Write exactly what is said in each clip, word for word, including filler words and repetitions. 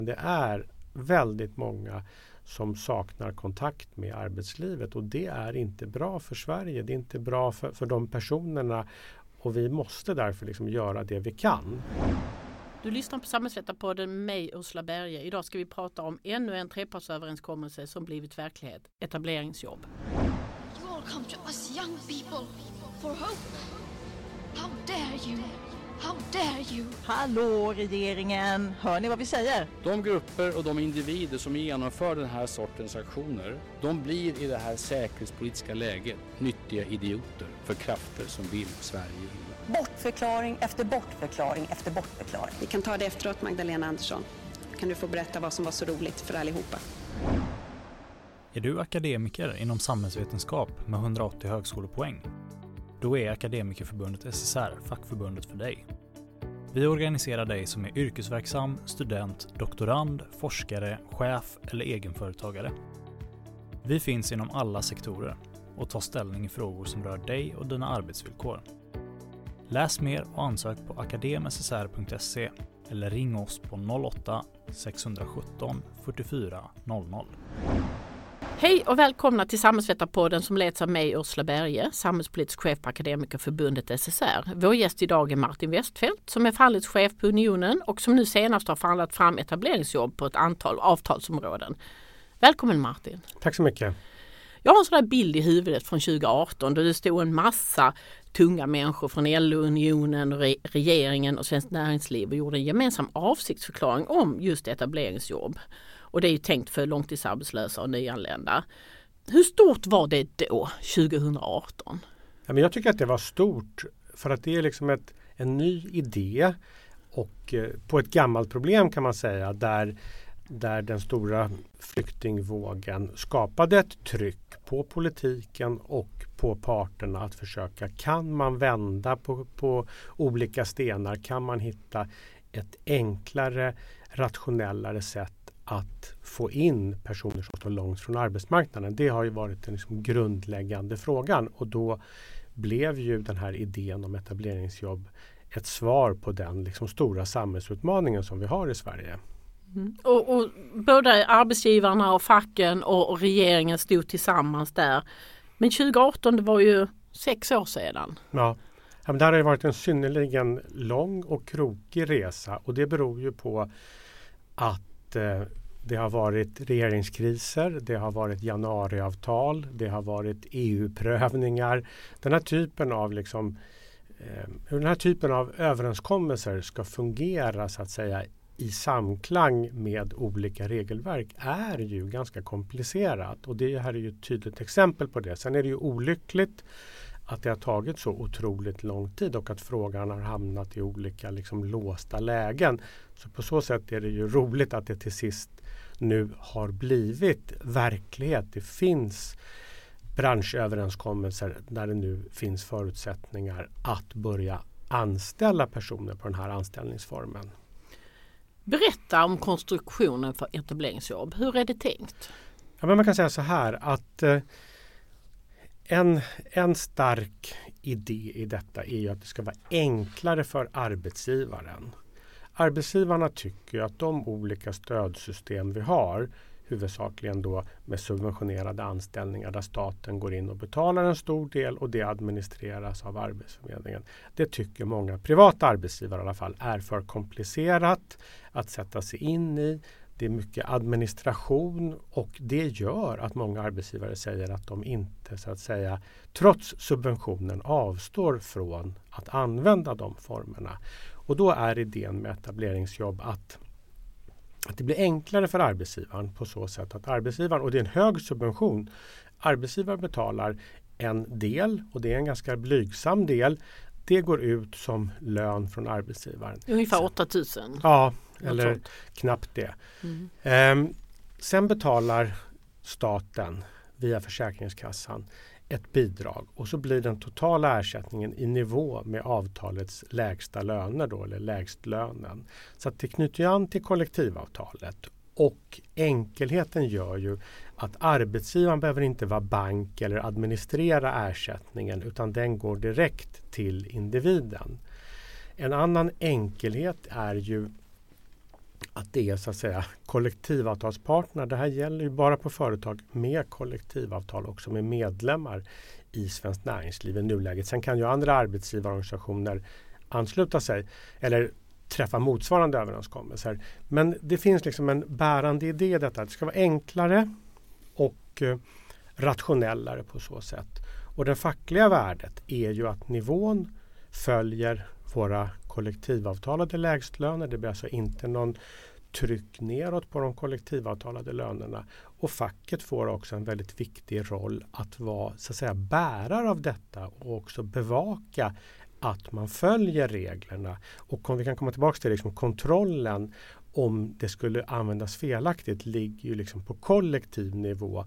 Det är väldigt många som saknar kontakt med arbetslivet och det är inte bra för Sverige. Det är inte bra för, för de personerna och vi måste därför liksom göra det vi kan. Du lyssnar på Samhällsvetarpodden med mig, Ursula Berge. Idag ska vi prata om ännu en trepartsöverenskommelse som blivit verklighet. Etableringsjobb. You all come to us young people for hope. How dare you? How dare you? Hallå regeringen, hör ni vad vi säger? De grupper och de individer som genomför den här sortens aktioner, de blir i det här säkerhetspolitiska läget nyttiga idioter för krafter som vill Sverige illa. Bortförklaring efter bortförklaring efter bortförklaring. Vi kan ta det efteråt, Magdalena Andersson. Kan du få berätta vad som var så roligt för allihopa? Är du akademiker inom samhällsvetenskap med hundraåttio högskolepoäng? Då är Akademikerförbundet S S R fackförbundet för dig. Vi organiserar dig som är yrkesverksam, student, doktorand, forskare, chef eller egenföretagare. Vi finns inom alla sektorer och tar ställning i frågor som rör dig och dina arbetsvillkor. Läs mer och ansök på akadem s s r punkt se eller ring oss på noll åtta sex ett sju fyrtiofyra noll noll. Hej och välkomna till Samhällsvetarpodden som leds av mig, Ursula Berge, samhällspolitisk chef på Akademikerförbundet S S R. Vår gäst idag är Martin Westfeldt som är förhandlingschef på Unionen och som nu senast har förhandlat fram etableringsjobb på ett antal avtalsområden. Välkommen Martin. Tack så mycket. Jag har en sån där bild i huvudet från tjugo arton då det stod en massa tunga människor från L O, Unionen, re- regeringen och Svenskt Näringsliv och gjorde en gemensam avsiktsförklaring om just etableringsjobb. Och det är ju tänkt för långtidsarbetslösa och nyanlända. Hur stort var det då, tjugo arton? Ja, men jag tycker att det var stort för att det är liksom ett, en ny idé och eh, på ett gammalt problem kan man säga där, där den stora flyktingvågen skapade ett tryck på politiken och på parterna att försöka, kan man vända på, på olika stenar, kan man hitta ett enklare, rationellare sätt att få in personer som står långt från arbetsmarknaden. Det har ju varit den liksom grundläggande frågan och då blev ju den här idén om etableringsjobb ett svar på den liksom stora samhällsutmaningen som vi har i Sverige. Mm. Och, och både arbetsgivarna och facken och, och regeringen stod tillsammans där. Men tjugo arton, det var ju sex år sedan. Ja, men det här har ju varit en synnerligen lång och krokig resa och det beror ju på att eh, det har varit regeringskriser, det har varit januariavtal, det har varit E U-prövningar. Den här typen av liksom, eh, hur den här typen av överenskommelser ska fungera så att säga i samklang med olika regelverk är ju ganska komplicerat och det här är ju ett tydligt exempel på det. Sen är det ju olyckligt att det har tagit så otroligt lång tid och att frågan har hamnat i olika liksom låsta lägen. Så på så sätt är det ju roligt att det till sist nu har blivit verklighet. Det finns branschöverenskommelser där det nu finns förutsättningar att börja anställa personer på den här anställningsformen. Berätta om konstruktionen för etableringsjobb. Hur är det tänkt? Ja, men man kan säga så här att eh, en, en stark idé i detta är ju att det ska vara enklare för arbetsgivaren. Arbetsgivarna tycker att de olika stödsystem vi har, huvudsakligen då med subventionerade anställningar där staten går in och betalar en stor del och det administreras av Arbetsförmedlingen. Det tycker många privata arbetsgivare i alla fall är för komplicerat att sätta sig in i. Det är mycket administration och det gör att många arbetsgivare säger att de inte så att säga trots subventionen avstår från att använda de formerna. Och då är idén med etableringsjobb att, att det blir enklare för arbetsgivaren på så sätt att arbetsgivaren, och det är en hög subvention, arbetsgivaren betalar en del och det är en ganska blygsam del. Det går ut som lön från arbetsgivaren. Ungefär åtta tusen. Ja, eller knappt det. Mm. Ehm, sen betalar staten via Försäkringskassan ett bidrag och så blir den totala ersättningen i nivå med avtalets lägsta löner då, eller lägstlönen. Så att det knyter an till kollektivavtalet och enkelheten gör ju att arbetsgivaren behöver inte vara bank eller administrera ersättningen utan den går direkt till individen. En annan enkelhet är ju att det är så att säga kollektivavtalspartner. Det här gäller ju bara på företag med kollektivavtal, också med medlemmar i Svenskt Näringsliv i nuläget. Sen kan ju andra arbetsgivarorganisationer ansluta sig eller träffa motsvarande överenskommelser. Men det finns liksom en bärande idé i detta. Det ska vara enklare och eh, rationellare på så sätt. Och det fackliga värdet är ju att nivån följer våra kollektivavtalade lägstlöner. Det blir alltså inte någon tryck neråt på de kollektivavtalade lönerna. Och facket får också en väldigt viktig roll att vara så att säga bärare av detta och också bevaka att man följer reglerna. Och vi kan komma tillbaka till liksom kontrollen om det skulle användas felaktigt ligger ju liksom på kollektiv nivå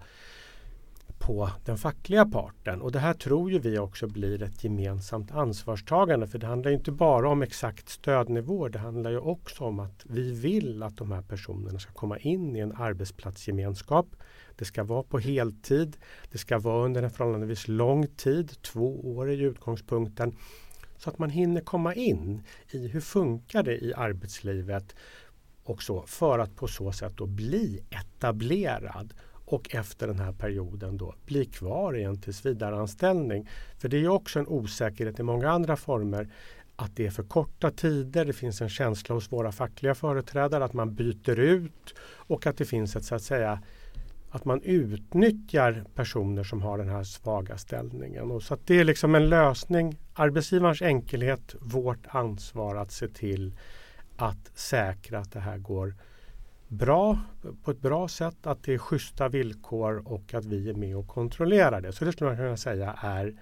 på den fackliga parten. Och det här tror ju vi också blir ett gemensamt ansvarstagande, för det handlar inte bara om exakt stödnivå, det handlar ju också om att vi vill att de här personerna ska komma in i en arbetsplatsgemenskap. Det ska vara på heltid, det ska vara under en förhållandevis lång tid, två år är ju utgångspunkten, så att man hinner komma in i hur funkar det i arbetslivet och så, för att på så sätt då bli etablerad och efter den här perioden då bli kvar i en tillsvidareanställning. För det är ju också en osäkerhet i många andra former att det är för korta tider. Det finns en känsla hos våra fackliga företrädare att man byter ut och att det finns ett så att säga att man utnyttjar personer som har den här svaga ställningen. Och så att det är liksom en lösning. Arbetsgivarens enkelhet, vårt ansvar att se till att säkra att det här går bra, på ett bra sätt, att det är schyssta villkor och att vi är med och kontrollerar det. Så det skulle man kunna säga är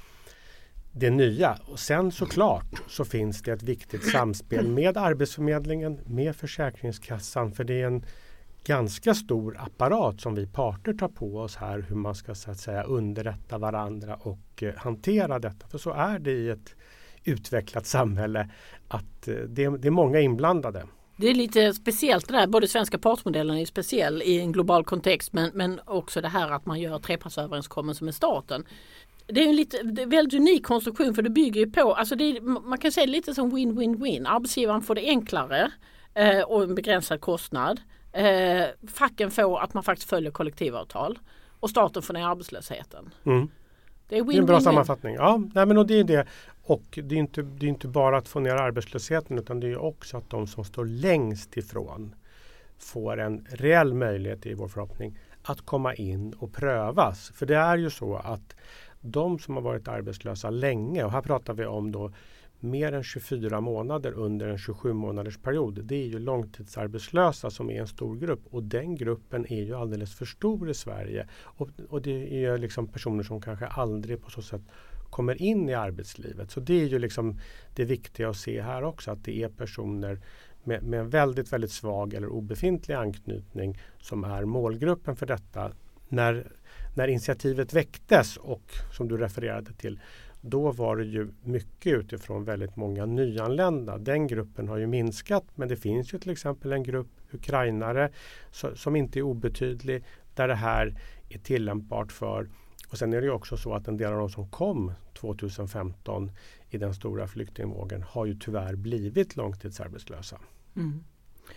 det nya. Och sen såklart så finns det ett viktigt samspel med Arbetsförmedlingen, med Försäkringskassan, för det är en ganska stor apparat som vi parter tar på oss här, hur man ska så att säga underrätta varandra och eh, hantera detta. För så är det i ett utvecklat samhälle att eh, det, det är många inblandade. Det är lite speciellt det där, både svenska partsmodellen är speciell i en global kontext, men, men också det här att man gör trepartsöverenskommelser med staten. Det är en lite, det är en väldigt unik konstruktion, för det bygger ju på, alltså det är, man kan säga lite som win-win-win. Arbetsgivaren får det enklare eh, och en begränsad kostnad. Eh, facken får att man faktiskt följer kollektivavtal och staten får ner arbetslösheten. Mm. Det är, win, det är en bra win, sammanfattning. Ja, nej, men och det är det. Och det är inte, det är inte bara att få ner arbetslösheten, utan det är också att de som står längst ifrån får en reell möjlighet, i vår förhoppning, att komma in och prövas. För det är ju så att de som har varit arbetslösa länge, och här pratar vi om då mer än tjugofyra månader under en tjugosju månaders period. Det är ju långtidsarbetslösa som är en stor grupp, och den gruppen är ju alldeles för stor i Sverige. Och, och det är liksom personer som kanske aldrig på så sätt kommer in i arbetslivet. Så det är ju liksom det viktiga att se här också, att det är personer med, med en väldigt, väldigt svag eller obefintlig anknytning som är målgruppen för detta. När, när initiativet väcktes, och som du refererade till, då var det ju mycket utifrån väldigt många nyanlända. Den gruppen har ju minskat, men det finns ju till exempel en grupp ukrainare så, som inte är obetydlig, där det här är tillämpbart för. Och sen är det ju också så att en del av de som kom tjugohundrafemton i den stora flyktingvågen har ju tyvärr blivit långtidsarbetslösa. Mm.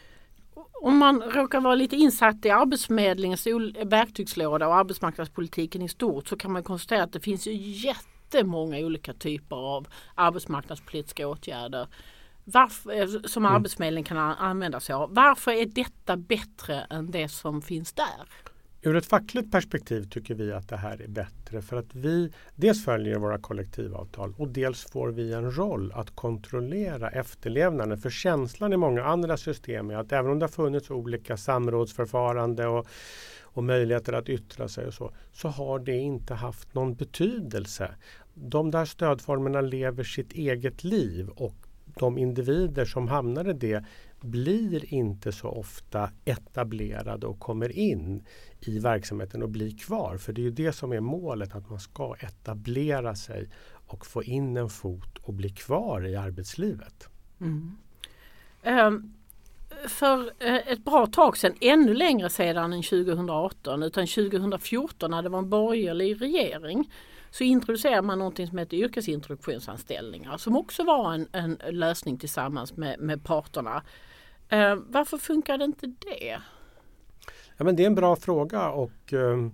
Om man råkar vara lite insatt i Arbetsförmedlingens verktygslåda och arbetsmarknadspolitiken i stort, så kan man konstatera att det finns ju jättemånga olika typer av arbetsmarknadspolitiska åtgärder varför, som mm. Arbetsförmedlingen kan använda sig av. Varför är detta bättre än det som finns där? Ur ett fackligt perspektiv tycker vi att det här är bättre, för att vi dels följer våra kollektivavtal och dels får vi en roll att kontrollera efterlevnaden. För känslan i många andra system är att även om det har funnits olika samrådsförfarande och, och möjligheter att yttra sig och så, så har det inte haft någon betydelse. De där stödformerna lever sitt eget liv, och de individer som hamnar i det blir inte så ofta etablerade och kommer in i verksamheten och blir kvar. För det är ju det som är målet, att man ska etablera sig och få in en fot och bli kvar i arbetslivet. Mm. Um, för ett bra tag sedan, ännu längre sedan än tjugohundraarton, utan tjugohundrafjorton när det var en borgerlig regering, så introducerar man något som heter yrkesintroduktionsanställningar, som också var en, en lösning tillsammans med, med parterna. Eh, varför funkar det inte det? Ja, men det är en bra fråga och eh,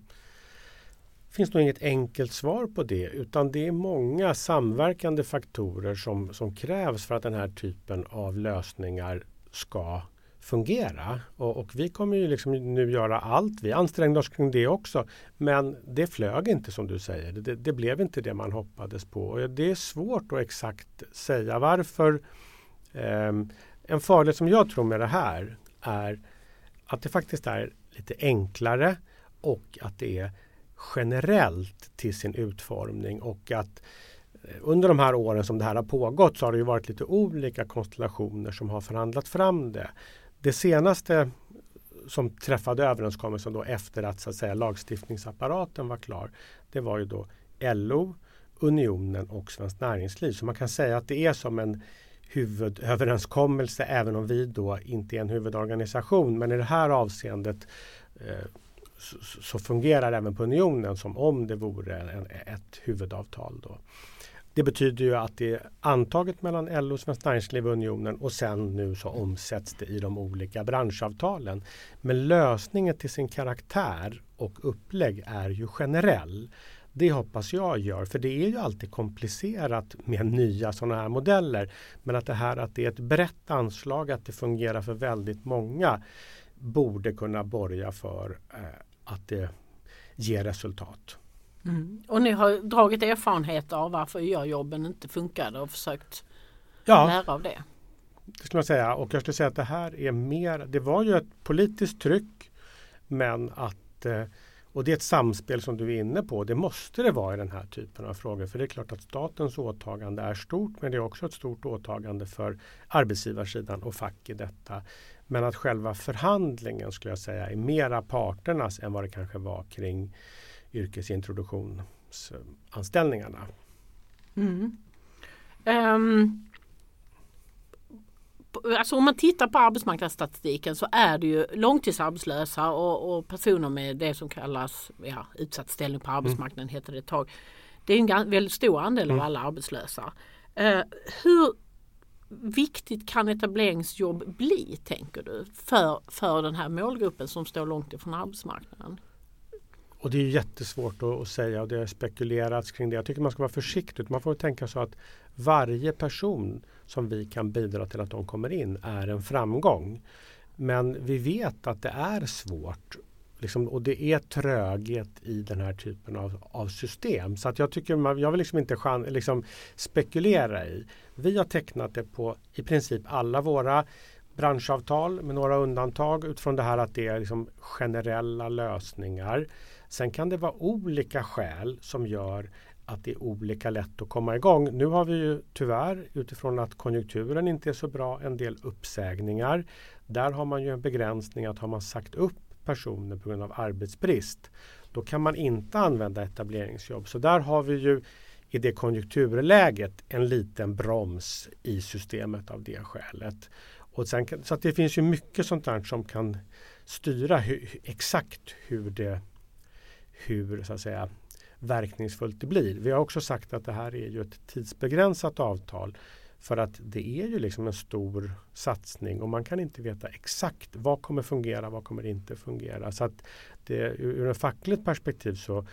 finns nog inget enkelt svar på det, utan det är många samverkande faktorer som, som krävs för att den här typen av lösningar ska fungera. Och, och vi kommer ju liksom nu göra allt. Vi ansträngde oss kring det också. Men det flög inte som du säger. Det, det blev inte det man hoppades på. Och det är svårt att exakt säga varför. Eh, en fördel som jag tror med det här är att det faktiskt är lite enklare och att det är generellt till sin utformning, och att under de här åren som det här har pågått så har det ju varit lite olika konstellationer som har förhandlat fram det. Det senaste som träffade överenskommelsen då efter att, så att säga, lagstiftningsapparaten var klar, det var ju då L O, Unionen och Svenskt Näringsliv. Så man kan säga att det är som en huvudöverenskommelse, även om vi då inte är en huvudorganisation. Men i det här avseendet eh, så, så fungerar även på Unionen som om det vore en, ett huvudavtal då. Det betyder ju att det är antaget mellan L O, Svenskt Näringsliv och Unionen, och sen nu så omsätts det i de olika branschavtalen. Men lösningen till sin karaktär och upplägg är ju generell. Det hoppas jag gör, för det är ju alltid komplicerat med nya sådana här modeller. Men att det här att det är ett brett anslag, att det fungerar för väldigt många, borde kunna borga för eh, att det ger resultat. Mm. Och ni har dragit erfarenhet av varför jobben inte funkade och försökt ja, lära av det. Det skulle man säga. Och jag skulle säga att det här är mer, det var ju ett politiskt tryck, men att, och det är ett samspel som du är inne på, det måste det vara i den här typen av frågor. För det är klart att statens åtagande är stort, men det är också ett stort åtagande för arbetsgivarsidan och fack i detta. Men att själva förhandlingen, skulle jag säga, är mera parternas än vad det kanske var kring yrkesintroduktionsanställningarna. Mm. Um, alltså om man tittar på arbetsmarknadsstatistiken så är det ju långtidsarbetslösa och, och personer med det som kallas ja, utsatt ställning på arbetsmarknaden, mm. heter det ett tag. Det är en väldigt stor andel mm. av alla arbetslösa. Uh, hur viktigt kan etableringsjobb bli, tänker du, för, för den här målgruppen som står långt ifrån arbetsmarknaden? Och det är jättesvårt att, att säga, och det har spekulerats kring det. Jag tycker man ska vara försiktig. Man får tänka så att varje person som vi kan bidra till att de kommer in är en framgång. Men vi vet att det är svårt. Liksom, och det är tröghet i den här typen av, av system. Så att jag tycker man, jag vill liksom inte chan, liksom spekulera i. Vi har tecknat det på i princip alla våra branschavtal med några undantag utifrån det här att det är liksom generella lösningar. Sen kan det vara olika skäl som gör att det är olika lätt att komma igång. Nu har vi ju tyvärr utifrån att konjunkturen inte är så bra en del uppsägningar. Där har man ju en begränsning att har man sagt upp personer på grund av arbetsbrist, då kan man inte använda etableringsjobb. Så där har vi ju i det konjunkturläget en liten broms i systemet av det skälet. Och sen, så att det finns ju mycket sånt där som kan styra hu, exakt hur det hur så att säga verkningsfullt det blir. Vi har också sagt att det här är ju ett tidsbegränsat avtal, för att det är ju liksom en stor satsning och man kan inte veta exakt vad kommer fungera, vad kommer inte fungera. Så att det, ur ett fackligt perspektiv så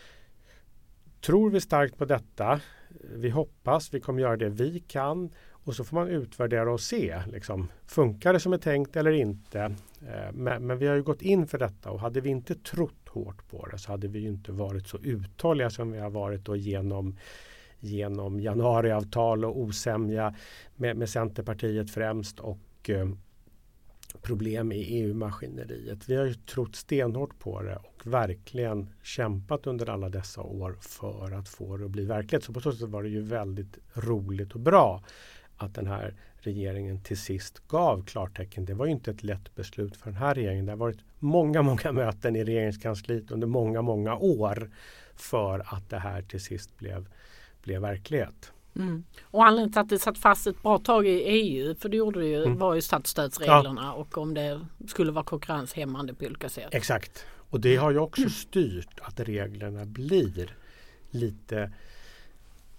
tror vi starkt på detta. Vi hoppas, vi kommer göra det vi kan, och så får man utvärdera och se, liksom, funkar det som är tänkt eller inte. Men, men vi har ju gått in för detta, och hade vi inte trott hårt på det så hade vi ju inte varit så uthålliga som vi har varit då genom, genom januariavtal och osämja med, med Centerpartiet främst och eh, problem i E U-maskineriet. Vi har ju trott stenhårt på det och verkligen kämpat under alla dessa år för att få det att bli verklighet. Så på så sätt var det ju väldigt roligt och bra att den här regeringen till sist gav klartecken. Det var ju inte ett lätt beslut för den här regeringen. Det har varit många, många möten i regeringskansliet under många, många år för att det här till sist blev, blev verklighet. Mm. Och anledningen till att det satt fast ett bra tag i E U, för det gjorde det ju, mm. var ju statsstödsreglerna ja. Och om det skulle vara konkurrenshämmande på olika sätt. Exakt. Och det har ju också styrt att reglerna blir lite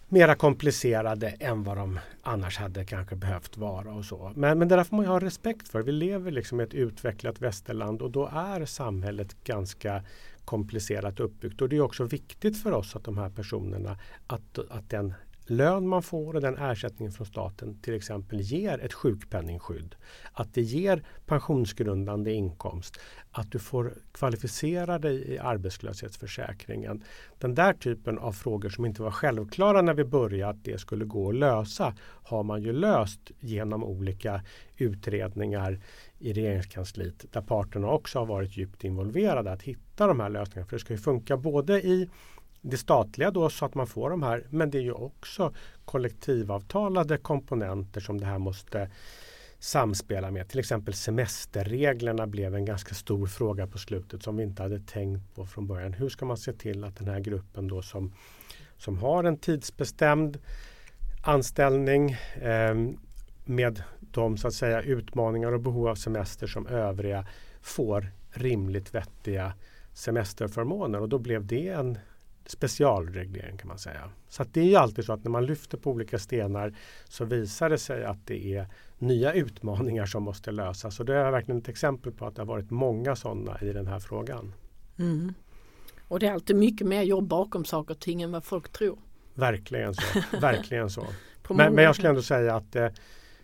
mera komplicerade än vad de annars hade kanske behövt vara och så. Men, men det där får man ju ha respekt för. Vi lever liksom i ett utvecklat västerland och då är samhället ganska komplicerat uppbyggt. Och det är också viktigt för oss att de här personerna, att, att den lön man får och den ersättningen från staten till exempel ger ett sjukpenningskydd. Att det ger pensionsgrundande inkomst. Att du får kvalificera dig i arbetslöshetsförsäkringen. Den där typen av frågor som inte var självklara när vi började att det skulle gå att lösa har man ju löst genom olika utredningar i regeringskansliet där parterna också har varit djupt involverade att hitta de här lösningarna. För det ska ju funka både i det statliga då så att man får de här, men det är ju också kollektivavtalade komponenter som det här måste samspela med. Till exempel semesterreglerna blev en ganska stor fråga på slutet som vi inte hade tänkt på från början. Hur ska man se till att den här gruppen då som, som har en tidsbestämd anställning eh, med de så att säga utmaningar och behov av semester som övriga får rimligt vettiga semesterförmåner, och då blev det en specialreglering kan man säga. Så att det är ju alltid så att när man lyfter på olika stenar så visar det sig att det är nya utmaningar som måste lösas. Och det är verkligen ett exempel på att det har varit många sådana i den här frågan. Mm. Och det är alltid mycket mer jobb bakom saker och ting än vad folk tror. Verkligen så. Verkligen så. men, men jag skulle ändå säga att, eh,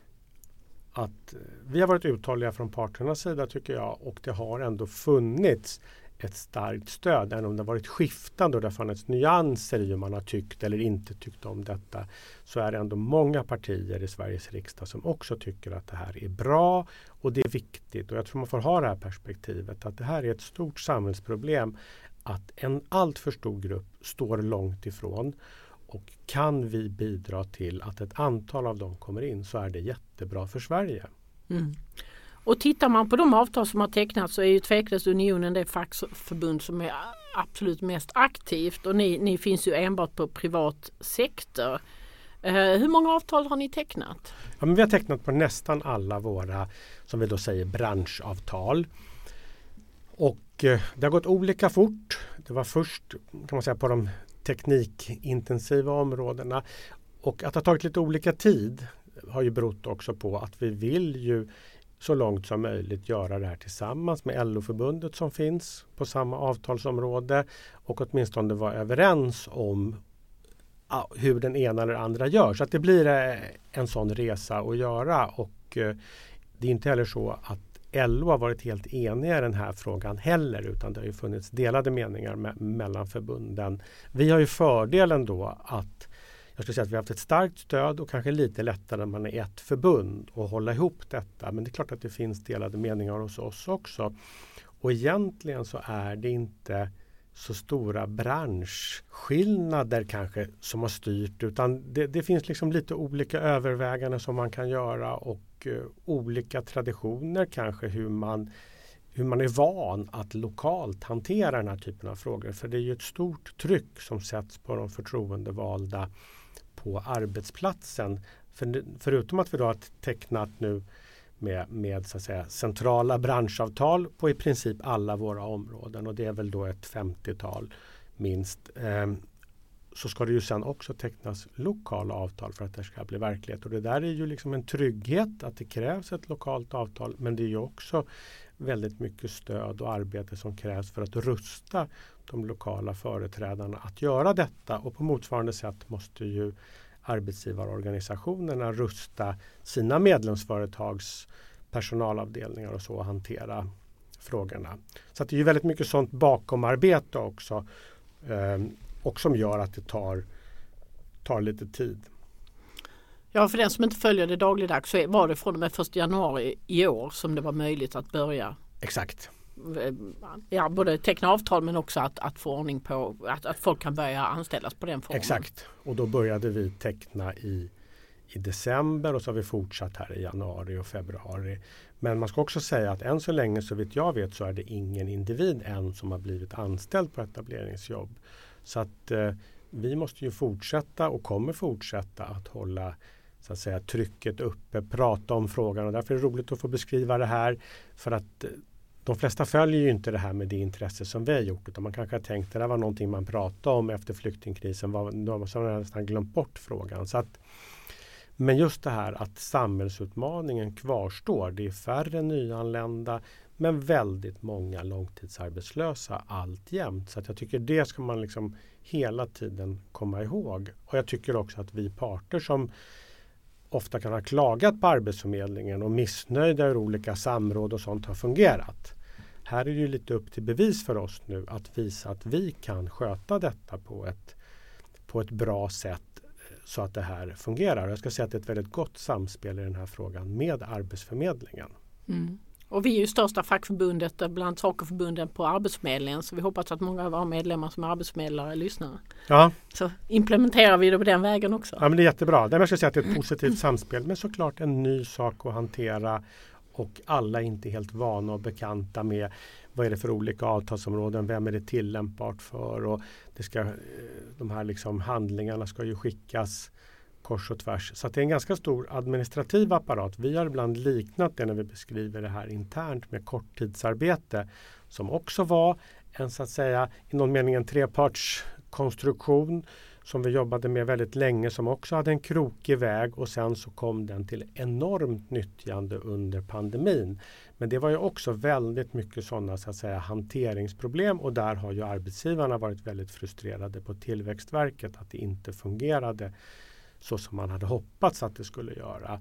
att vi har varit uthålliga från parternas sida tycker jag, och det har ändå funnits ett starkt stöd, även om det har varit skiftande och det har funnits nyanser i hur man har tyckt eller inte tyckt om detta, så är det ändå många partier i Sveriges riksdag som också tycker att det här är bra och det är viktigt. Och jag tror man får ha det här perspektivet att det här är ett stort samhällsproblem, att en allt för stor grupp står långt ifrån, och kan vi bidra till att ett antal av dem kommer in så är det jättebra för Sverige. Mm. Och tittar man på de avtal som har tecknats så är ju tveklöst Unionen det fackförbund som är absolut mest aktivt, och ni, ni finns ju enbart på privat sektor. Eh, hur många avtal har ni tecknat? Ja, men vi har tecknat på nästan alla våra, som vi då säger, branschavtal. Och eh, det har gått olika fort. Det var först kan man säga på de teknikintensiva områdena, och att det har tagit lite olika tid har ju berott också på att vi vill ju så långt som möjligt göra det här tillsammans med L O-förbundet som finns på samma avtalsområde, och åtminstone vara överens om ja, hur den ena eller andra gör. Så att det blir en sån resa att göra, och eh, det är inte heller så att L O har varit helt eniga i den här frågan heller, utan det har ju funnits delade meningar me- mellan förbunden. Vi har ju fördelen då att jag skulle säga att vi har haft ett starkt stöd och kanske lite lättare när man är ett förbund och hålla ihop detta. Men det är klart att det finns delade meningar hos oss också. Och egentligen så är det inte så stora branschskillnader kanske som har styrt, utan det, det finns liksom lite olika överväganden som man kan göra, och uh, olika traditioner kanske hur man, hur man är van att lokalt hantera den här typen av frågor. För det är ju ett stort tryck som sätts på de förtroendevalda på arbetsplatsen. För, förutom att vi då har tecknat nu med, med så att säga, centrala branschavtal på i princip alla våra områden, och det är väl då ett femtiotal minst, eh, så ska det ju sen också tecknas lokala avtal för att det ska bli verklighet. Och det där är ju liksom en trygghet att det krävs ett lokalt avtal, men det är ju också väldigt mycket stöd och arbete som krävs för att rusta de lokala företrädarna att göra detta, och på motsvarande sätt måste ju arbetsgivarorganisationerna rusta sina medlemsföretags personalavdelningar och så hantera frågorna. Så att det är ju väldigt mycket sånt bakomarbete också, eh, och som gör att det tar, tar lite tid. Ja, för den som inte följer det dagligdags så var det från och med första januari i år som det var möjligt att börja. Exakt. Ja, både teckna avtal men också att, att få ordning på att, att folk kan börja anställas på den formen. Exakt, och då började vi teckna i, i december, och så har vi fortsatt här i januari och februari. Men man ska också säga att än så länge, så vitt jag vet, så är det ingen individ än som har blivit anställd på etableringsjobb. Så att eh, vi måste ju fortsätta och kommer fortsätta att hålla så att säga trycket uppe, prata om frågan, och därför är det roligt att få beskriva det här, för att de flesta följer ju inte det här med det intresse som vi har gjort, utan man kanske har tänkt att det där var någonting man pratade om efter flyktingkrisen, var, de har nästan glömt bort frågan. Så att, men just det här att samhällsutmaningen kvarstår, det är färre nyanlända men väldigt många långtidsarbetslösa alltjämt. Så att jag tycker det ska man liksom hela tiden komma ihåg. Och jag tycker också att vi parter som ofta kan ha klagat på Arbetsförmedlingen och missnöjda hur olika samråd och sånt har fungerat. Här är det ju lite upp till bevis för oss nu att visa att vi kan sköta detta på ett, på ett bra sätt så att det här fungerar. Jag ska säga att det är ett väldigt gott samspel i den här frågan med Arbetsförmedlingen. Mm. Och vi är ju största fackförbundet bland Sacoförbunden på Arbetsförmedlingen, så vi hoppas att många av våra medlemmar som är arbetsförmedlare lyssnar. Ja. Så implementerar vi det på den vägen också. Ja, men det är jättebra. Det jag ska säga att det är ett positivt samspel, men såklart en ny sak att hantera och alla är inte helt vana och bekanta med vad är det för olika avtalsområden, vem är det tillämpbart för, och det ska, de här liksom handlingarna ska ju skickas kors och tvärs. Så att det är en ganska stor administrativ apparat. Vi har ibland liknat det när vi beskriver det här internt med korttidsarbete, som också var en, så att säga, i någon mening en trepartskonstruktion som vi jobbade med väldigt länge, som också hade en krokig väg, och sen så kom den till enormt nyttjande under pandemin. Men det var ju också väldigt mycket sådana, så att säga, hanteringsproblem, och där har ju arbetsgivarna varit väldigt frustrerade på Tillväxtverket att det inte fungerade så som man hade hoppats att det skulle göra.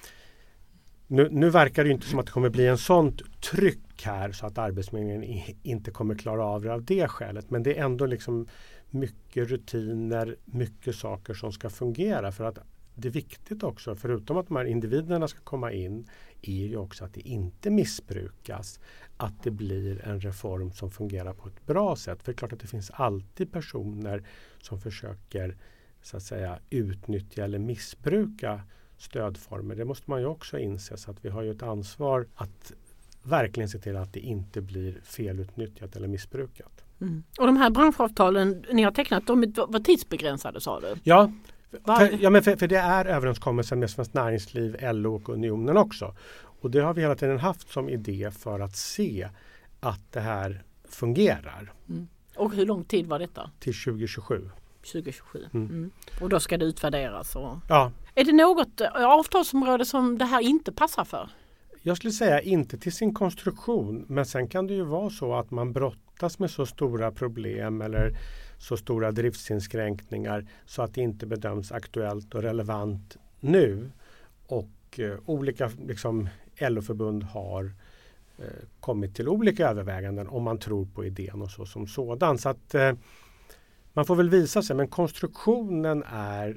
Nu, nu verkar det inte som att det kommer bli en sånt tryck här så att Arbetsförmedlingen i, inte kommer klara av det av det skälet. Men det är ändå liksom mycket rutiner, mycket saker som ska fungera. För att det är viktigt också, förutom att de här individerna ska komma in, är ju också att det inte missbrukas. Att det blir en reform som fungerar på ett bra sätt. För det är klart att det finns alltid personer som försöker, så att säga, utnyttja eller missbruka stödformer. Det måste man ju också inse, så att vi har ju ett ansvar att verkligen se till att det inte blir felutnyttjat eller missbrukat. Mm. Och de här branschavtalen ni har tecknat, de var tidsbegränsade, sa du? Ja, för, ja men för, för det är överenskommelsen med Svenskt Näringsliv, L O och Unionen också. Och det har vi hela tiden haft som idé för att se att det här fungerar. Mm. Och hur lång tid var detta? Till tjugo tjugosju. tjugo tjugosju. Mm. Mm. Och då ska det utvärderas. Och... Ja. Är det något avtalsområde som det här inte passar för? Jag skulle säga inte till sin konstruktion, men sen kan det ju vara så att man brottas med så stora problem eller så stora driftsinskränkningar så att det inte bedöms aktuellt och relevant nu. Och eh, olika liksom, L O-förbund har eh, kommit till olika överväganden om man tror på idén och så som sådan. Så att eh, man får väl visa sig, men konstruktionen är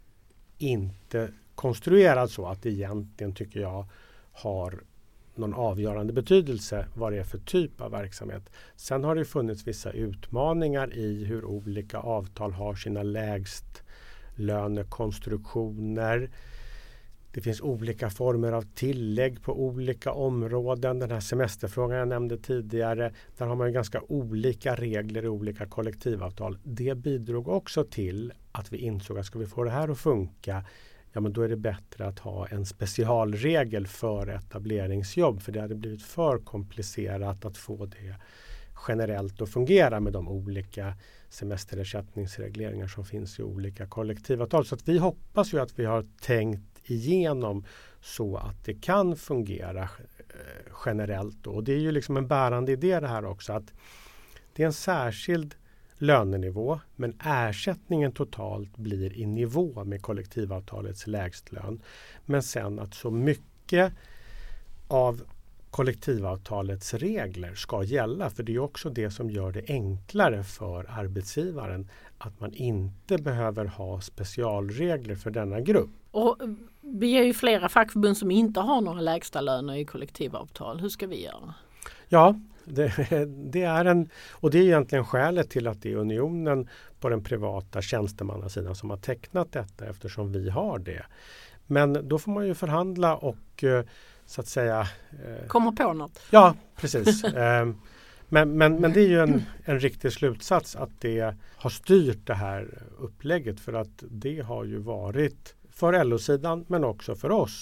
inte konstruerad så att det egentligen, tycker jag, har någon avgörande betydelse vad det är för typ av verksamhet. Sen har det funnits vissa utmaningar i hur olika avtal har sina lägst lönekonstruktioner. Det finns olika former av tillägg på olika områden. Den här semesterfrågan jag nämnde tidigare, där har man ju ganska olika regler i olika kollektivavtal. Det bidrog också till att vi insåg att ska vi få det här att funka, ja men då är det bättre att ha en specialregel för etableringsjobb, för det hade blivit för komplicerat att få det generellt att fungera med de olika semesterersättningsregleringar som finns i olika kollektivavtal. Så att vi hoppas ju att vi har tänkt igenom så att det kan fungera generellt. Och det är ju liksom en bärande idé det här också, att det är en särskild lönenivå, men ersättningen totalt blir i nivå med kollektivavtalets lägstlön. Men sen att så mycket av kollektivavtalets regler ska gälla, för det är också det som gör det enklare för arbetsgivaren att man inte behöver ha specialregler för denna grupp. Och vi är ju flera fackförbund som inte har några lägsta löner i kollektivavtal. Hur ska vi göra? Ja, det, det är en, och det är egentligen skälet till att det är Unionen på den privata tjänstemannasidan som har tecknat detta, eftersom vi har det. Men då får man ju förhandla och så att säga... Kommer på något. Ja, precis. men, men, men det är ju en, en riktig slutsats att det har styrt det här upplägget, för att det har ju varit för L O-sidan men också för oss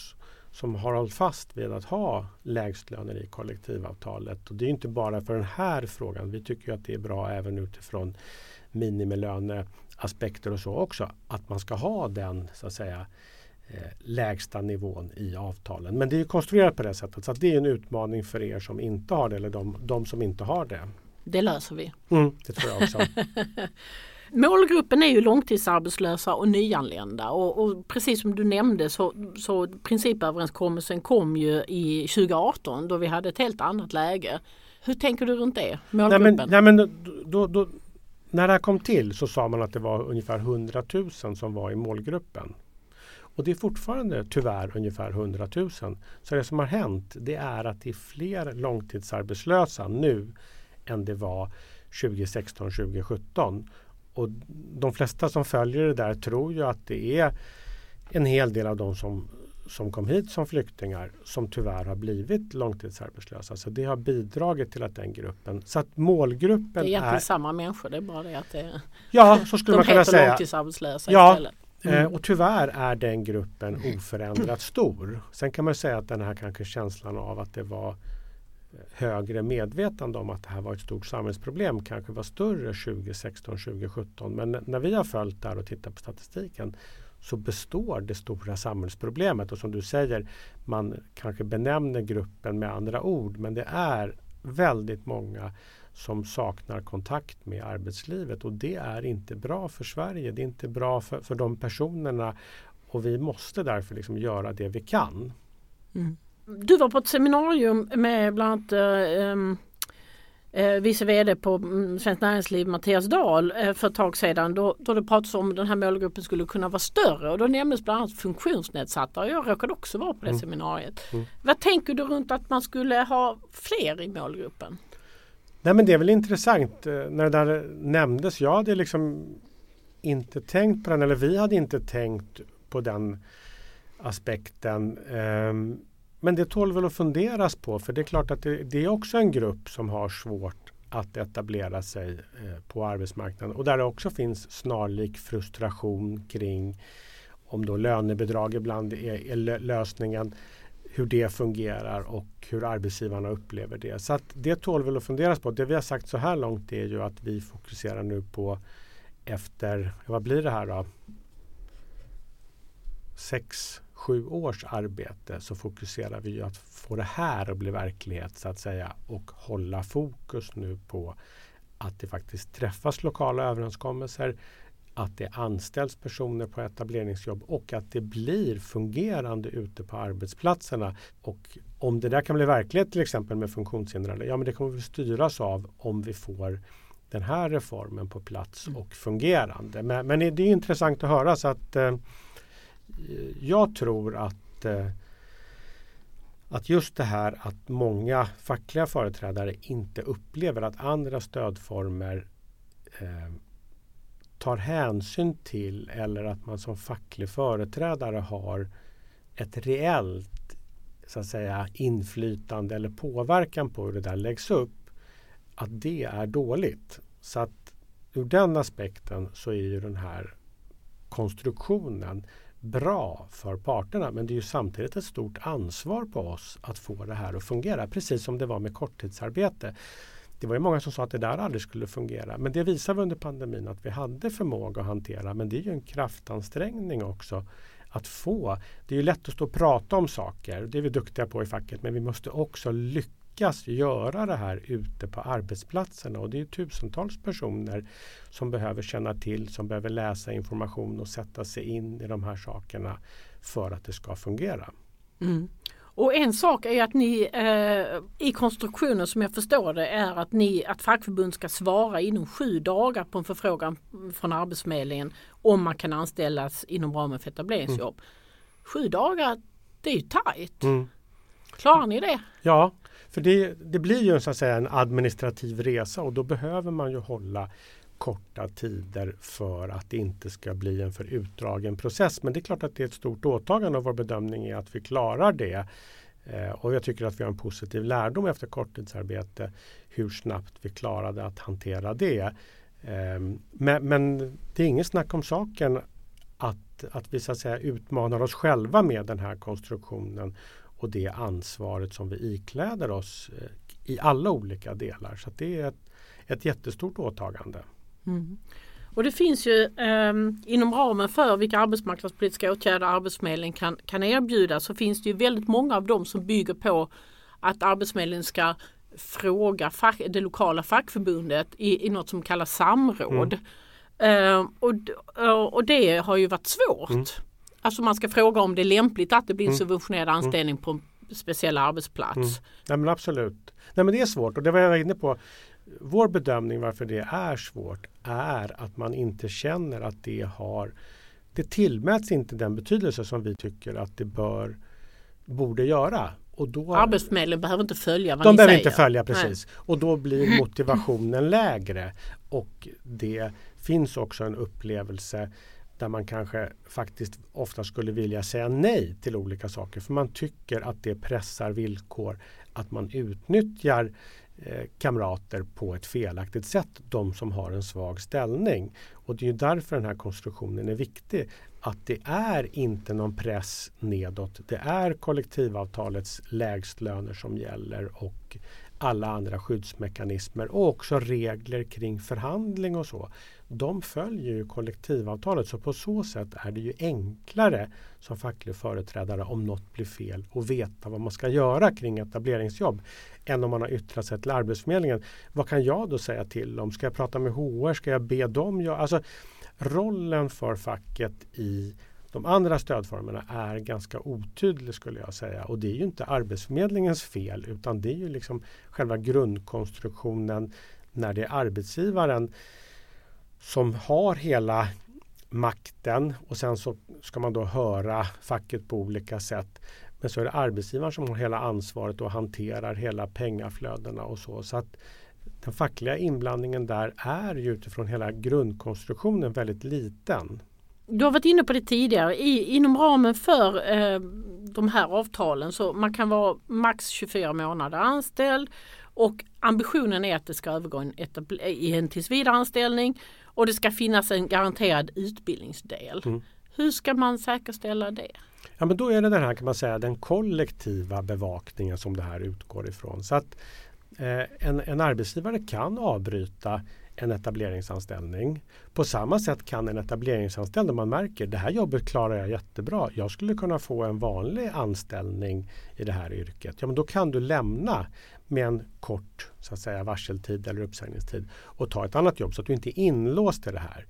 som har hållit fast vid att ha lägstlöner i kollektivavtalet. Och det är inte bara för den här frågan. Vi tycker ju att det är bra även utifrån minimilöneaspekter och så också. Att man ska ha den så att säga eh, lägsta nivån i avtalen. Men det är ju konstruerat på det sättet. Så att det är en utmaning för er som inte har det eller de, de som inte har det. Det löser vi. Mm, det tror jag också. Målgruppen är ju långtidsarbetslösa och nyanlända och, och precis som du nämnde så, så principöverenskommelsen kom ju i tjugo arton då vi hade ett helt annat läge. Hur tänker du runt det? Målgruppen? Nej, men, nej, men då, då, när det här kom till så sa man att det var ungefär hundratusen som var i målgruppen. Och det är fortfarande tyvärr ungefär hundratusen. Så det som har hänt det är att det är fler långtidsarbetslösa nu än det var tjugo sexton tjugo sjutton. Och de flesta som följer det där tror ju att det är en hel del av de som, som kom hit som flyktingar som tyvärr har blivit långtidsarbetslösa. Så det har bidragit till att den gruppen, så att målgruppen är... Det är egentligen är, samma människor, det är bara det att det är... Ja, så skulle man kunna säga. De heter långtidsarbetslösa ja, istället. Mm. Eh, och tyvärr är den gruppen oförändrat stor. Sen kan man säga att den här kanske känslan av att det var högre medvetande om att det här var ett stort samhällsproblem kanske var större tjugo sexton tjugo sjutton. Men när vi har följt där och tittat på statistiken så består det stora samhällsproblemet. Och som du säger, man kanske benämner gruppen med andra ord. Men det är väldigt många som saknar kontakt med arbetslivet. Och det är inte bra för Sverige. Det är inte bra för, för de personerna. Och vi måste därför liksom göra det vi kan. Mm. Du var på ett seminarium med bland annat eh, eh, vice vd på mm, Svenskt Näringsliv, Mattias Dahl, eh, för ett tag sedan. Då, då det pratades om att den här målgruppen skulle kunna vara större. Och då nämndes bland annat funktionsnedsatta. Och jag råkade också vara på det mm. seminariet. Mm. Vad tänker du runt att man skulle ha fler i målgruppen? Nej, men det är väl intressant. När det där nämndes, jag hade liksom inte tänkt på den. Eller vi hade inte tänkt på den aspekten. Um, Men det tål väl att funderas på, för det är klart att det, det är också en grupp som har svårt att etablera sig eh, på arbetsmarknaden. Och där det också finns snarlik frustration kring om då lönebidrag ibland är, är lösningen, hur det fungerar och hur arbetsgivarna upplever det. Så att det tål väl att funderas på. Det vi har sagt så här långt är ju att vi fokuserar nu på efter, vad blir det här då? Sex sju års arbete så fokuserar vi ju att få det här att bli verklighet så att säga och hålla fokus nu på att det faktiskt träffas lokala överenskommelser, att det anställs personer på etableringsjobb och att det blir fungerande ute på arbetsplatserna. Och om det där kan bli verklighet till exempel med funktionshindrade, ja men det kommer vi styras av om vi får den här reformen på plats och fungerande. Men, men det är intressant att höra så att eh, jag tror att, eh, att just det här att många fackliga företrädare inte upplever att andra stödformer eh, tar hänsyn till eller att man som facklig företrädare har ett reellt så att säga, inflytande eller påverkan på hur det där läggs upp, att det är dåligt. Så att ur den aspekten så är ju den här konstruktionen bra för parterna, men det är ju samtidigt ett stort ansvar på oss att få det här att fungera, precis som det var med korttidsarbete. Det var ju många som sa att det där aldrig skulle fungera, men det visar vi under pandemin att vi hade förmåga att hantera, men det är ju en kraftansträngning också att få. Det är ju lätt att stå och prata om saker, det är vi duktiga på i facket, men vi måste också lyckas göra det här ute på arbetsplatserna, och det är ju tusentals personer som behöver känna till, som behöver läsa information och sätta sig in i de här sakerna för att det ska fungera. Mm. Och en sak är att ni eh, i konstruktionen som jag förstår det är att ni att fackförbund ska svara inom sju dagar på en förfrågan från Arbetsförmedlingen om man kan anställas inom ramen för etableringsjobb. Mm. Sju dagar, det är ju tajt. Mm. Klarar ni det? Ja, för det, det blir ju så att säga en administrativ resa, och då behöver man ju hålla korta tider för att det inte ska bli en för utdragen process. Men det är klart att det är ett stort åtagande, och vår bedömning är att vi klarar det. Eh, och jag tycker att vi har en positiv lärdom efter korttidsarbete hur snabbt vi klarade att hantera det. Eh, men, men det är ingen snack om saken att, att vi så att säga utmanar oss själva med den här konstruktionen och det ansvaret som vi ikläder oss i alla olika delar. Så att det är ett, ett jättestort åtagande. Mm. Och det finns ju eh, inom ramen för vilka arbetsmarknadspolitiska åtgärder Arbetsförmedlingen kan, kan erbjuda, så finns det ju väldigt många av dem som bygger på att Arbetsförmedlingen ska fråga fack, det lokala fackförbundet i, i något som kallas samråd. Mm. Eh, och, och det har ju varit svårt. Mm. Alltså man ska fråga om det är lämpligt att det blir en subventionerad anställning mm. på en speciell arbetsplats. Mm. Nej, men absolut. Nej, men det är svårt, och det var jag inne på. Vår bedömning varför det är svårt är att man inte känner att det har, det tillmäts inte den betydelse som vi tycker att det bör, borde göra. Och då, Arbetsförmedlingen behöver inte följa vad de ni behöver säger. inte följa, precis. Nej. Och då blir motivationen lägre. Och det finns också en upplevelse där man kanske faktiskt ofta skulle vilja säga nej till olika saker. För man tycker att det pressar villkor, att man utnyttjar eh, kamrater på ett felaktigt sätt, de som har en svag ställning. Och det är ju därför den här konstruktionen är viktig. Att det är inte någon press nedåt. Det är kollektivavtalets lägstlöner som gäller och alla andra skyddsmekanismer och också regler kring förhandling och så. De följer ju kollektivavtalet, så på så sätt är det ju enklare som facklig företrädare om något blir fel och veta vad man ska göra kring etableringsjobb än om man har yttrat sig till Arbetsförmedlingen. Vad kan jag då säga till dem? Ska jag prata med H R? Ska jag be dem? Jag, alltså, rollen för facket i de andra stödformerna är ganska otydlig, skulle jag säga. Och det är ju inte Arbetsförmedlingens fel, utan det är ju liksom själva grundkonstruktionen när det är arbetsgivaren som har hela makten, och sen så ska man då höra facket på olika sätt. Men så är det arbetsgivaren som har hela ansvaret och hanterar hela pengaflödena och så. Så att den fackliga inblandningen där är ju utifrån hela grundkonstruktionen väldigt liten. Du har varit inne på det tidigare. I, inom ramen för eh, de här avtalen så man kan vara max tjugofyra månader anställd, och ambitionen är att det ska övergå en etabl- i en tillsvidareanställning och det ska finnas en garanterad utbildningsdel. Mm. Hur ska man säkerställa det? Ja, men då är det den här, kan man säga, den kollektiva bevakningen som det här utgår ifrån. Så att eh, en, en arbetsgivare kan avbryta en etableringsanställning. På samma sätt kan en etableringsanställd, om man märker det här jobbet klarar jag jättebra, jag skulle kunna få en vanlig anställning i det här yrket. Ja, men då kan du lämna med en kort, så att säga, varseltid eller uppsägningstid och ta ett annat jobb så att du inte är inlåst i det här.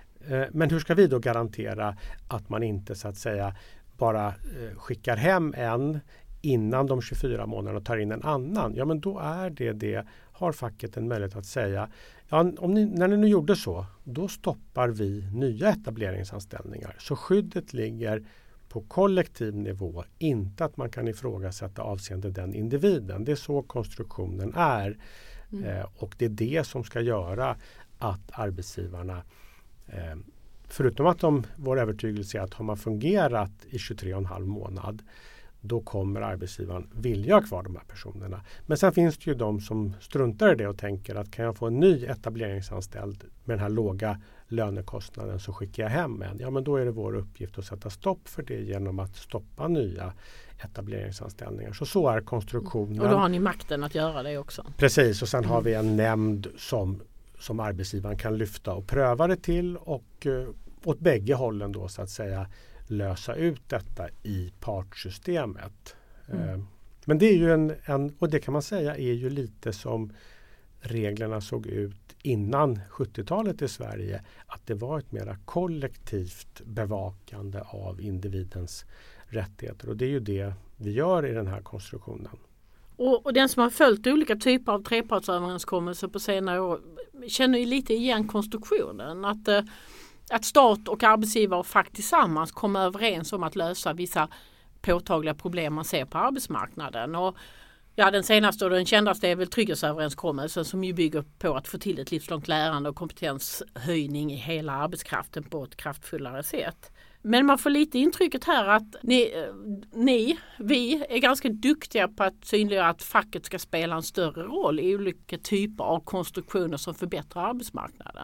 Men hur ska vi då garantera att man inte, så att säga, bara skickar hem en innan de tjugofyra månaderna och tar in en annan? Ja, men då är det det. Har facket en möjlighet att säga, ja, om ni, när ni nu gjorde så, då stoppar vi nya etableringsanställningar. Så skyddet ligger på kollektiv nivå, inte att man kan ifrågasätta avseende den individen. Det är så konstruktionen är. Mm. Eh, och det är det som ska göra att arbetsgivarna, eh, förutom att de, vår övertygelse är att har man fungerat i tjugotre och en halv månad, då kommer arbetsgivaren vilja ha kvar de här personerna. Men sen finns det ju de som struntar i det och tänker att kan jag få en ny etableringsanställd med den här låga lönekostnaden så skickar jag hem en. Ja, men då är det vår uppgift att sätta stopp för det genom att stoppa nya etableringsanställningar. Så så är konstruktionen. Och då har ni makten att göra det också. Precis, och sen har vi en nämnd som, som arbetsgivaren kan lyfta och pröva det till, och uh, åt bägge hållen då, så att säga, lösa ut detta i partsystemet. Mm. Uh, men det är ju en, en, och det kan man säga är ju lite som reglerna såg ut innan sjuttiotalet i Sverige, att det var ett mera kollektivt bevakande av individens rättigheter, och det är ju det vi gör i den här konstruktionen. Och, och den som har följt olika typer av trepartsöverenskommelser på senare år känner ju lite igen konstruktionen, att, eh, att stat och arbetsgivare och fack tillsammans kommer överens om att lösa vissa påtagliga problem man ser på arbetsmarknaden. Och ja, den senaste och den kändaste är väl trygghetsöverenskommelsen, som ju bygger på att få till ett livslångt lärande och kompetenshöjning i hela arbetskraften på ett kraftfullare sätt. Men man får lite intrycket här att ni, ni, vi är ganska duktiga på att synliggöra att facket ska spela en större roll i olika typer av konstruktioner som förbättrar arbetsmarknaden.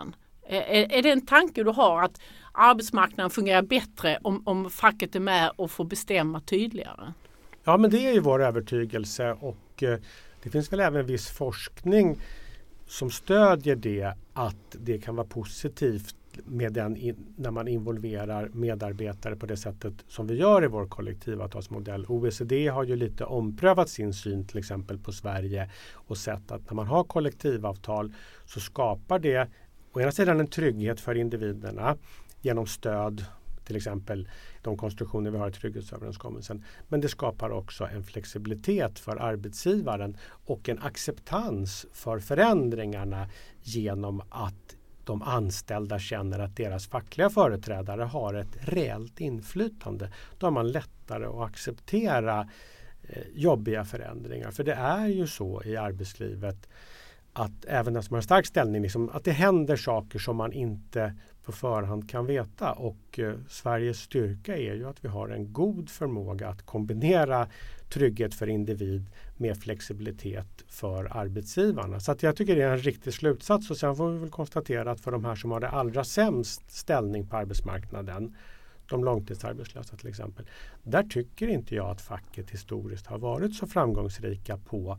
Är, är det en tanke du har att arbetsmarknaden fungerar bättre om, om facket är med och får bestämma tydligare? Ja, men det är ju vår övertygelse, och eh, det finns väl även viss forskning som stödjer det, att det kan vara positivt med den in, när man involverar medarbetare på det sättet som vi gör i vår kollektivavtalsmodell. O E C D har ju lite omprövat sin syn till exempel på Sverige och sett att när man har kollektivavtal så skapar det å ena sidan en trygghet för individerna genom stöd, till exempel de konstruktioner vi har i trygghetsöverenskommelsen. Men det skapar också en flexibilitet för arbetsgivaren och en acceptans för förändringarna genom att de anställda känner att deras fackliga företrädare har ett reellt inflytande. Då har man lättare att acceptera eh, jobbiga förändringar. För det är ju så i arbetslivet att även den som har en stark ställning, liksom, att det händer saker som man inte på förhand kan veta. Och eh, Sveriges styrka är ju att vi har en god förmåga att kombinera trygghet för individ med flexibilitet för arbetsgivarna. Så att jag tycker det är en riktig slutsats, och sen får vi väl konstatera att för de här som har det allra sämst ställning på arbetsmarknaden, de långtidsarbetslösa till exempel, där tycker inte jag att facket historiskt har varit så framgångsrika på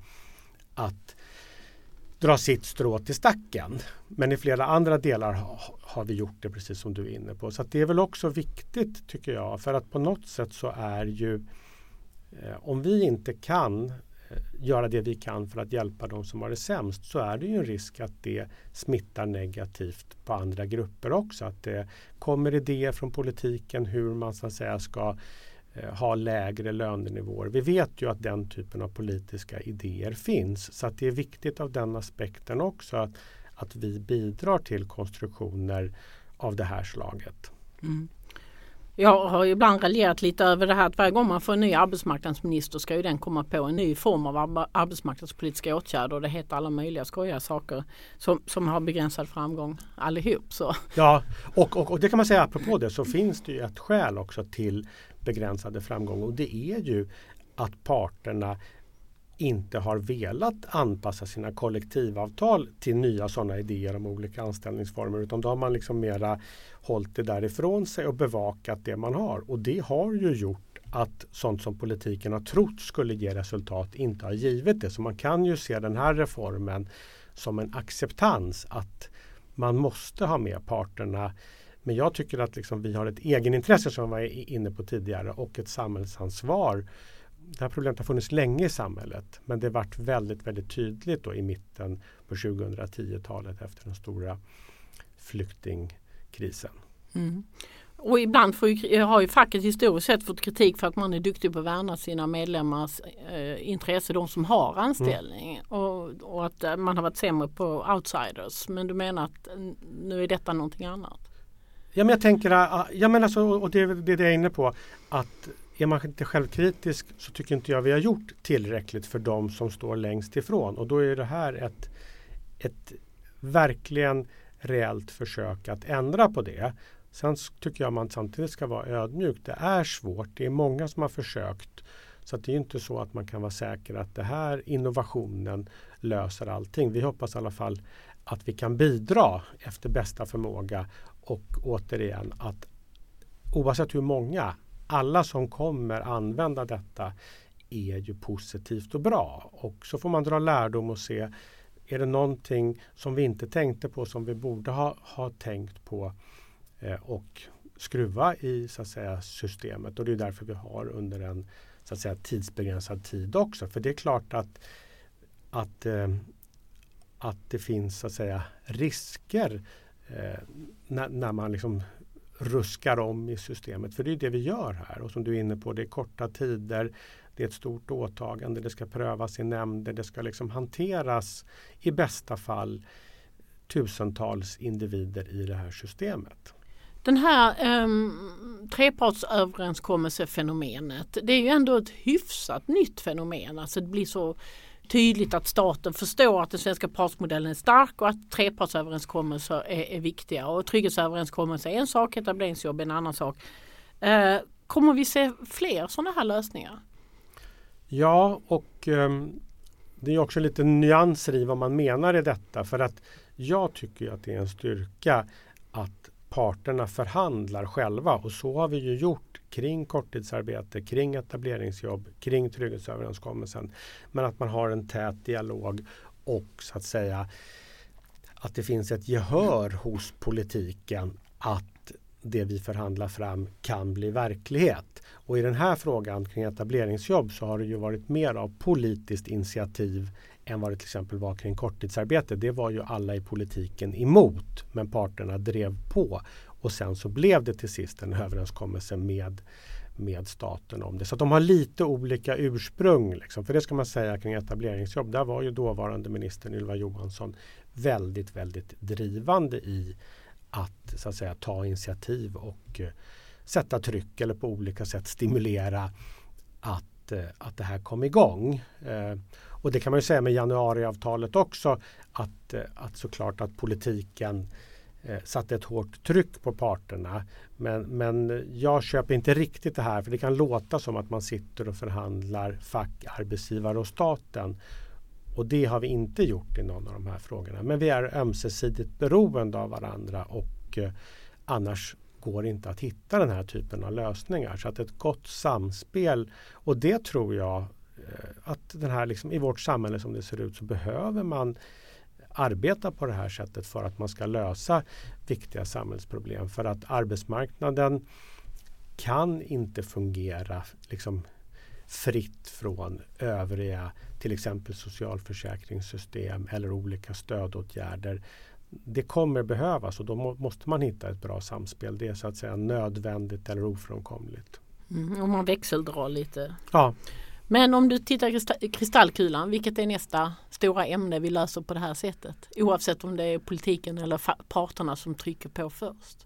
att dra sitt strå till stacken. Men i flera andra delar ha, har vi gjort det precis som du är inne på. Så att det är väl också viktigt tycker jag, för att på något sätt så är ju eh, om vi inte kan eh, göra det vi kan för att hjälpa de som har det sämst, så är det ju en risk att det smittar negativt på andra grupper också. Att det kommer idéer från politiken hur man så att säga ska ha lägre lönenivåer. Vi vet ju att den typen av politiska idéer finns, så att det är viktigt av den aspekten också att, att vi bidrar till konstruktioner av det här slaget. Mm. Jag har ibland raljerat lite över det här att varje gång man får en ny arbetsmarknadsminister ska ju den komma på en ny form av arbetsmarknadspolitiska åtgärder, och det heter alla möjliga skojiga saker som, som har begränsad framgång allihop. Så. Ja, och, och, och det kan man säga apropå det, så finns det ju ett skäl också till begränsade framgång, och det är ju att parterna inte har velat anpassa sina kollektivavtal till nya sådana idéer om olika anställningsformer, utan då har man liksom mera hållit det därifrån sig och bevakat det man har. Och det har ju gjort att sånt som politiken har trott skulle ge resultat inte har givit det. Så man kan ju se den här reformen som en acceptans att man måste ha med parterna. Men jag tycker att liksom vi har ett egenintresse som jag var inne på tidigare och ett samhällsansvar. Det här problemet har funnits länge i samhället, men det har varit väldigt, väldigt tydligt då i mitten på tjugohundratio-talet efter den stora flyktingkrisen. Mm. Och ibland får ju, har ju facket historiskt sett fått kritik för att man är duktig på att värna sina medlemmars eh, intresse, de som har anställning. Mm. Och, och att man har varit sämre på outsiders. Men du menar att nu är detta någonting annat? Ja, men jag tänker, ja, men alltså, och det, det är det jag är inne på, att är man inte självkritisk så tycker inte jag vi har gjort tillräckligt för de som står längst ifrån. Och då är det här ett, ett verkligen reellt försök att ändra på det. Sen tycker jag man samtidigt ska vara ödmjuk. Det är svårt. Det är många som har försökt. Så att det är inte så att man kan vara säker att det här innovationen löser allting. Vi hoppas i alla fall att vi kan bidra efter bästa förmåga. Och återigen att oavsett hur många, alla som kommer använda detta är ju positivt och bra. Och så får man dra lärdom och se, är det någonting som vi inte tänkte på som vi borde ha, ha tänkt på eh, och skruva i så att säga, systemet. Och det är därför vi har under en så att säga, tidsbegränsad tid också. För det är klart att, att, eh, att det finns så att säga, risker eh, när, när man liksom ruskar om i systemet. För det är det vi gör här. Och som du är inne på, det är korta tider, det är ett stort åtagande, det ska prövas i nämnder, det ska liksom hanteras i bästa fall tusentals individer i det här systemet. Den här um, trepartsöverenskommelsefenomenet, det är ju ändå ett hyfsat nytt fenomen. Alltså det blir så tydligt att staten förstår att den svenska partsmodellen är stark och att trepartsöverenskommelser är, är viktiga. Och trygghetsöverenskommelser är en sak, etableringsjobb är en annan sak. Eh, kommer vi se fler sådana här lösningar? Ja, och um, det är också lite nyanser i vad man menar i detta. För att jag tycker att det är en styrka att parterna förhandlar själva. Och så har vi ju gjort kring korttidsarbete, kring etableringsjobb, kring trygghetsöverenskommelsen. Men att man har en tät dialog och så att säga att det finns ett gehör hos politiken att det vi förhandlar fram kan bli verklighet. Och i den här frågan kring etableringsjobb så har det ju varit mer av politiskt initiativ än vad det till exempel var kring korttidsarbete. Det var ju alla i politiken emot, men parterna drev på. Och sen så blev det till sist en överenskommelse med, med staten om det. Så att de har lite olika ursprung. Liksom. För det ska man säga kring etableringsjobb. Där var ju dåvarande ministern Ylva Johansson väldigt, väldigt drivande i att, så att säga, ta initiativ och uh, sätta tryck eller på olika sätt stimulera att, uh, att det här kom igång. Uh, och det kan man ju säga med januariavtalet också att, uh, att såklart att politiken uh, satte ett hårt tryck på parterna. Men, men jag köper inte riktigt det här, för det kan låta som att man sitter och förhandlar fack, arbetsgivare och staten. Och det har vi inte gjort i någon av de här frågorna. Men vi är ömsesidigt beroende av varandra och eh, annars går det inte att hitta den här typen av lösningar. Så att ett gott samspel, och det tror jag eh, att den här, liksom, i vårt samhälle som det ser ut så behöver man arbeta på det här sättet för att man ska lösa viktiga samhällsproblem. För att arbetsmarknaden kan inte fungera liksom fritt från övriga, till exempel socialförsäkringssystem eller olika stödåtgärder. Det kommer behövas och då må, måste man hitta ett bra samspel. Det är så att säga nödvändigt eller ofrånkomligt. Mm, om man växeldrar lite. Ja. Men om du tittar i kristallkulan, vilket är nästa stora ämne vi löser på det här sättet? Oavsett om det är politiken eller fa- parterna som trycker på först.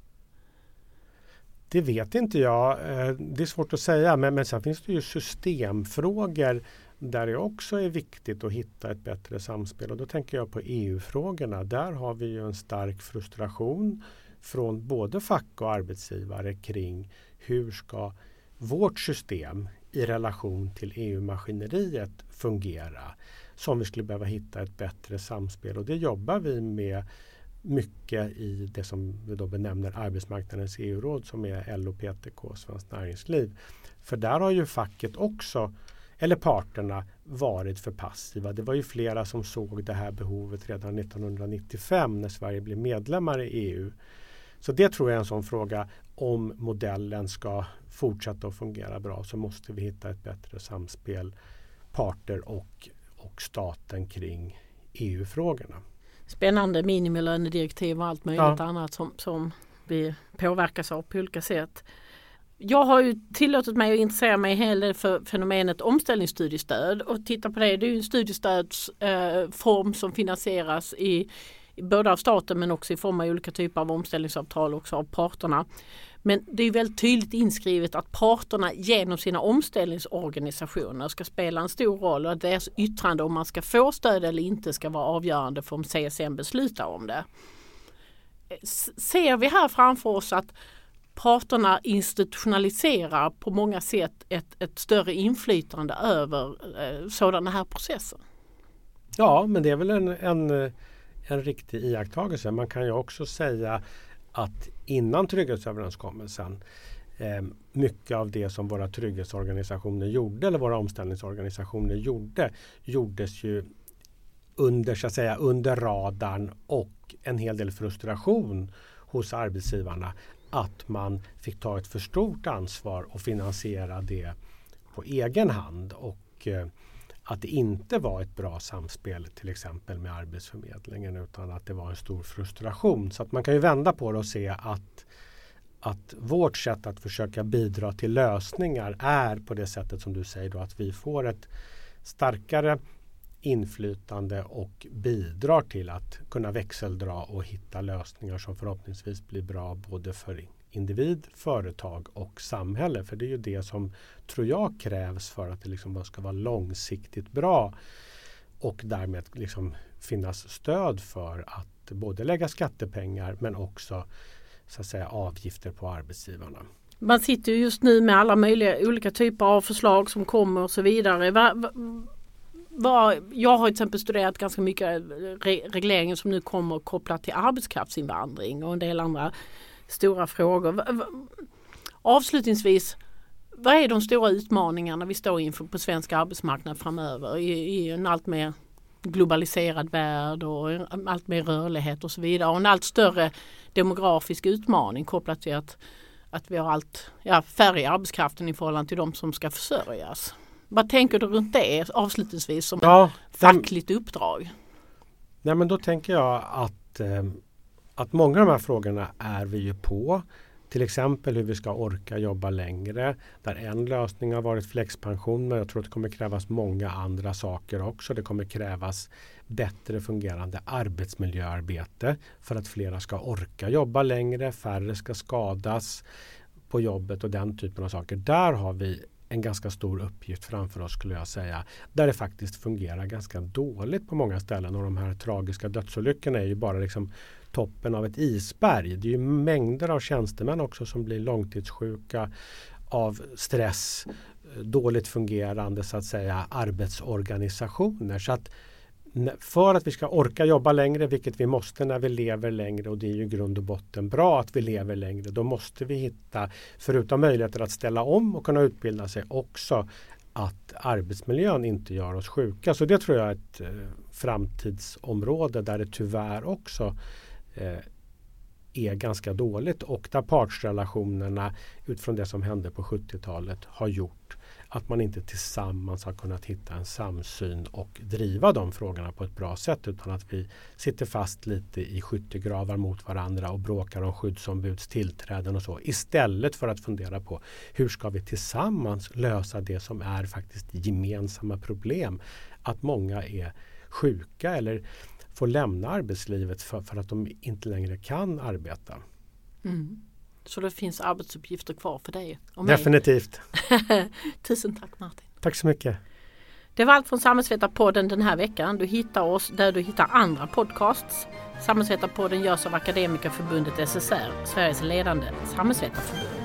Det vet inte jag. Det är svårt att säga. Men, men sen finns det ju systemfrågor där det också är viktigt att hitta ett bättre samspel. Och då tänker jag på E U-frågorna. Där har vi ju en stark frustration från både fack och arbetsgivare kring hur ska vårt system i relation till E U-maskineriet fungera. Som vi skulle behöva hitta ett bättre samspel. Och det jobbar vi med mycket i det som vi då benämner arbetsmarknadens E U-råd, som är L O, P T K, Svenskt Näringsliv. För där har ju facket också, eller parterna, varit för passiva. Det var ju flera som såg det här behovet redan nittonhundranittiofem när Sverige blev medlemmar i E U. Så det tror jag är en sån fråga. Om modellen ska fortsätta att fungera bra så måste vi hitta ett bättre samspel, parter och, och staten kring E U-frågorna. Spännande minimilönedirektiv och allt möjligt ja. annat som, som vi påverkas av på olika sätt. Jag har ju tillåtit mig att intressera mig hela för fenomenet omställningsstudiestöd och titta på det. Det är ju en studiestödsform eh, som finansieras i, i både av staten men också i form av olika typer av omställningsavtal också av parterna. Men det är väldigt tydligt inskrivet att parterna genom sina omställningsorganisationer ska spela en stor roll och att deras yttrande om man ska få stöd eller inte ska vara avgörande för om C S N beslutar om det. Ser vi här framför oss att parterna institutionaliserar på många sätt ett, ett större inflytande över eh, sådana här processer? Ja, men det är väl en, en, en riktig iakttagelse. Man kan ju också säga att innan trygghetsöverenskommelsen eh, mycket av det som våra trygghetsorganisationer gjorde eller våra omställningsorganisationer gjorde gjordes ju under, så att säga, under radarn och en hel del frustration hos arbetsgivarna att man fick ta ett för stort ansvar och finansiera det på egen hand och eh, att det inte var ett bra samspel till exempel med Arbetsförmedlingen utan att det var en stor frustration. Så att man kan ju vända på det och se att, att vårt sätt att försöka bidra till lösningar är på det sättet som du säger då, att vi får ett starkare inflytande och bidrar till att kunna växeldra och hitta lösningar som förhoppningsvis blir bra både för individ, företag och samhälle. För det är ju det som tror jag krävs för att det liksom ska vara långsiktigt bra och därmed liksom finnas stöd för att både lägga skattepengar men också så att säga avgifter på arbetsgivarna. Man sitter ju just nu med alla möjliga olika typer av förslag som kommer och så vidare. Va, va, vad, jag har till exempel studerat ganska mycket re, regleringen som nu kommer kopplat till arbetskraftsinvandring och en del andra stora frågor. Avslutningsvis, vad är de stora utmaningarna vi står inför på svensk arbetsmarknad framöver i, i en allt mer globaliserad värld och allt mer rörlighet och så vidare, och en allt större demografisk utmaning kopplat till att, att vi har allt ja, färre i arbetskraften i förhållande till de som ska försörjas. Vad tänker du runt det avslutningsvis som ja, ett fackligt den, uppdrag? Nej, men då tänker jag att, eh, att många av de här frågorna är vi ju på. Till exempel hur vi ska orka jobba längre. Där en lösning har varit flexpension, men jag tror att det kommer krävas många andra saker också. Det kommer krävas bättre fungerande arbetsmiljöarbete för att flera ska orka jobba längre, färre ska skadas på jobbet och den typen av saker. Där har vi en ganska stor uppgift framför oss, skulle jag säga. Där det faktiskt fungerar ganska dåligt på många ställen, och de här tragiska dödsolyckorna är ju bara liksom toppen av ett isberg. Det är ju mängder av tjänstemän också som blir långtidssjuka av stress, dåligt fungerande så att säga arbetsorganisationer. Så att för att vi ska orka jobba längre, vilket vi måste när vi lever längre, och det är ju i grund och botten bra att vi lever längre, då måste vi hitta, förutom möjligheter att ställa om och kunna utbilda sig, också att arbetsmiljön inte gör oss sjuka. Så det tror jag är ett eh, framtidsområde där det tyvärr också eh, är ganska dåligt, och där partsrelationerna utifrån det som hände på sjuttiotalet har gjort att man inte tillsammans har kunnat hitta en samsyn och driva de frågorna på ett bra sätt, utan att vi sitter fast lite i skyttegravar mot varandra och bråkar om skyddsombuds tillträden och så, istället för att fundera på hur ska vi tillsammans lösa det som är faktiskt gemensamma problem. Att många är sjuka eller får lämna arbetslivet för, för att de inte längre kan arbeta. Mm. Så det finns arbetsuppgifter kvar för dig och mig. Definitivt. Tusen tack, Martin. Tack så mycket. Det var allt från Samhällsvetarpodden den här veckan. Du hittar oss där du hittar andra podcasts. Samhällsvetarpodden görs av Akademikerförbundet S S R, Sveriges ledande samhällsvetarförbund.